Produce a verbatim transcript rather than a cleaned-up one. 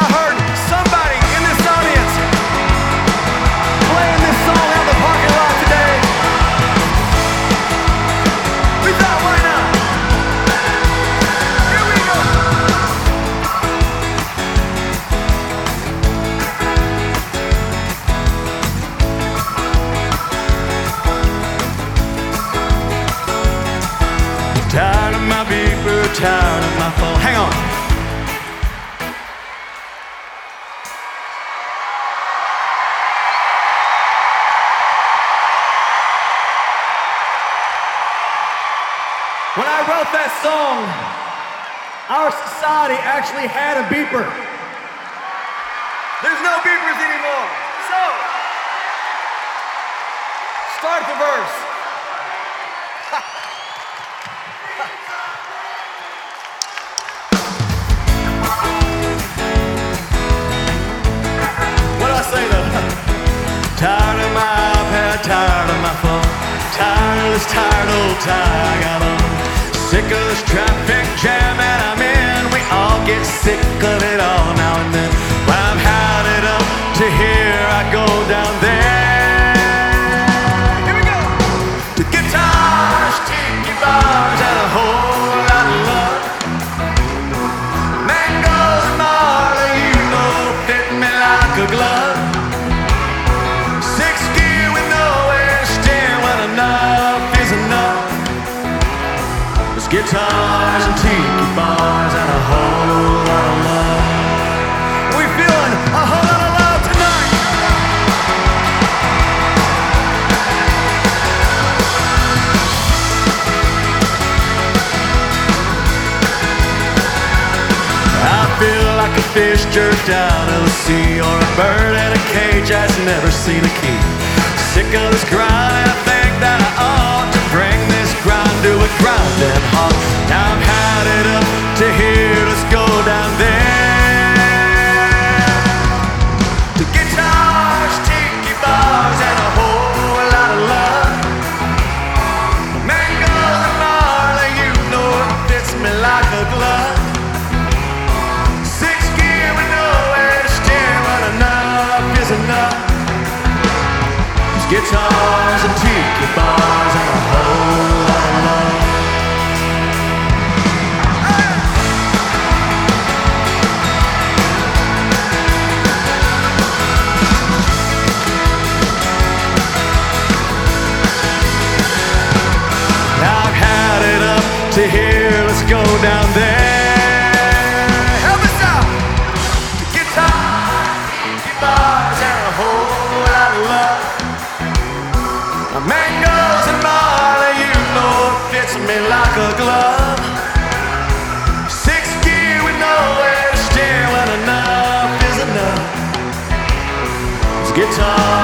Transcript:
I heard somebody in this audience playing this song out in the parking lot today. We thought, why not? Here we go. Tired of my beeper, tired of my phone. Hang on. When I wrote that song, our society actually had a beeper. There's no beepers anymore. So, start the verse. What'd I say though? Tired of my iPad, tired of my phone, tired of this tired old tie I got on. Sick of this traffic jam that I'm in. We all get sick of it all now and then. When I'm had it up to here, I go down there. Here we go. To guitars, tiki bars, and a whole lot of love. Mangoes and Marley, you know, fit me like a glove. Six gear with nowhere to steer when enough is enough. Guitars and tiki bars and a whole lot of love. We feeling a whole lot of love tonight. I feel like a fish jerked out of the sea, or a bird in a cage that's never seen a king. Sick of this grind, I think that I ought to bring this grind to a grinding halt. Now I've had it up to here, let's go down there. The guitars, tiki bars, and a whole lot of love. Mangoes and Marley, you know it fits me like a glove. Six gear with nowhere to steer, but enough is enough. Guitars and tiki bars and a whole lot of love. Now I've had it up to here, let's go down there. Help us out. Guitars, tiki bars, and a whole lot of love. Mangoes and Marley, you know it fits me like a glove. Six gear with nowhere to steer when enough is enough. It's guitar